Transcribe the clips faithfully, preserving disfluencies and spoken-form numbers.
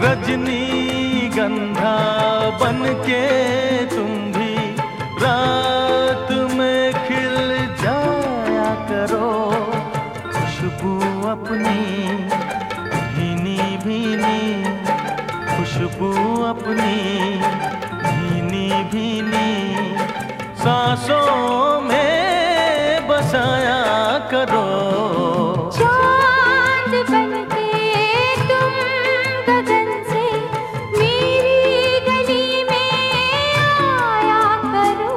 रजनी गंधा बन के तुम भी रात में खिल जाया करो। खुशबू अपनी भीनी भीनी, खुशबू अपनी भीनी भीनी सांसों में बसाया करो। चांद बनके तुम गगन से मेरी गली में आया करो।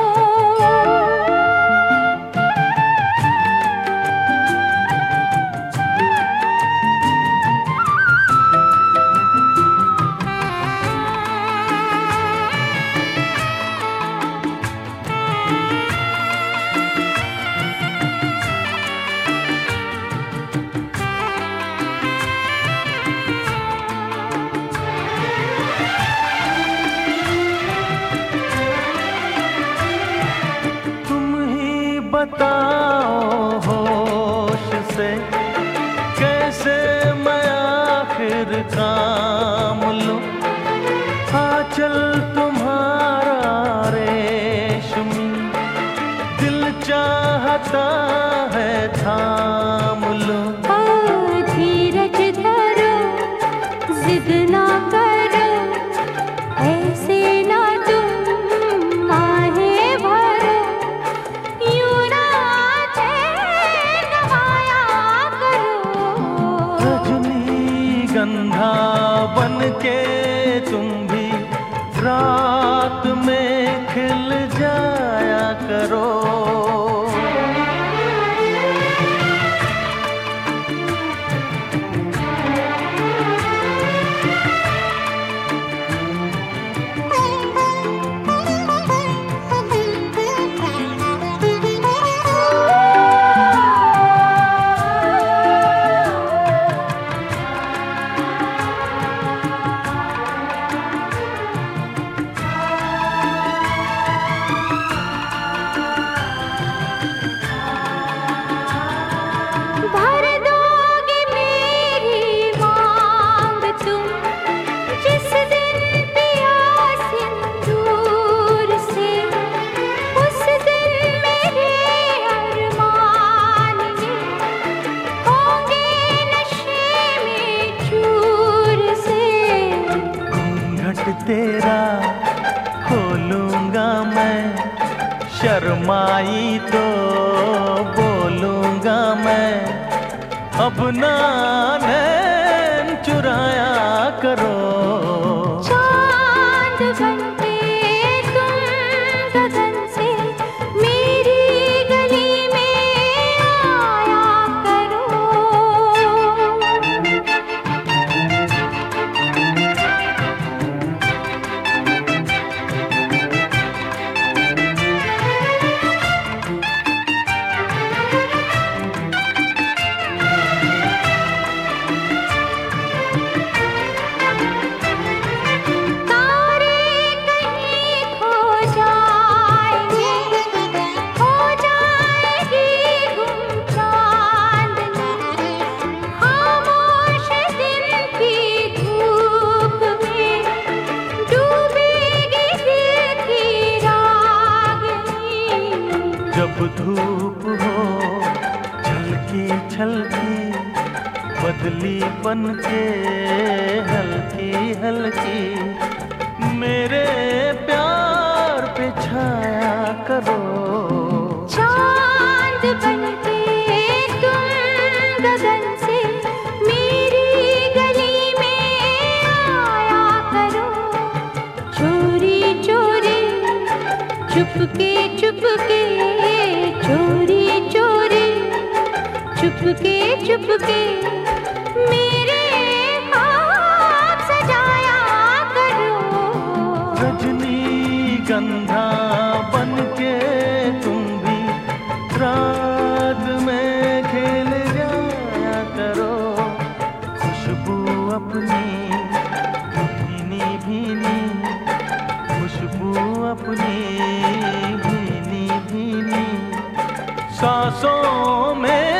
बताओ होश से कैसे मैं आखिर काम लूं। आंचल तुम्हारा रेशमी दिल चाहता है थाम लूं। धीरज धरो, जिद ना करो, ऐसे ना तुम आहें भरो। यूं ना चैन गवाया करो। रजनी गंधा बन के तुम भी रात में खिल जाया करो। तेरा खोलूंगा मैं, शर्माई तो बोलूंगा मैं। अब ना नैन चुराया करो। चांद बनके तुम गगन से मेरी गली में आया करो। जब धूप हो छलकी छलकी बदली बन के हल्की हल्की मेरे प्यार पे छाया करो। चांद बनके तुम गगन से मेरी गली में आया करो। चोरी चोरी चुपके चुपके, चोरी चोरी चुपके चुपके मेरे ख्वाब सजाया करो। रजनी गंधा बन के तुम भी रात में खेल जाया करो। खुशबू अपनी भीनी भीनी, खुशबू अपनी भीनी भीनी सांसों में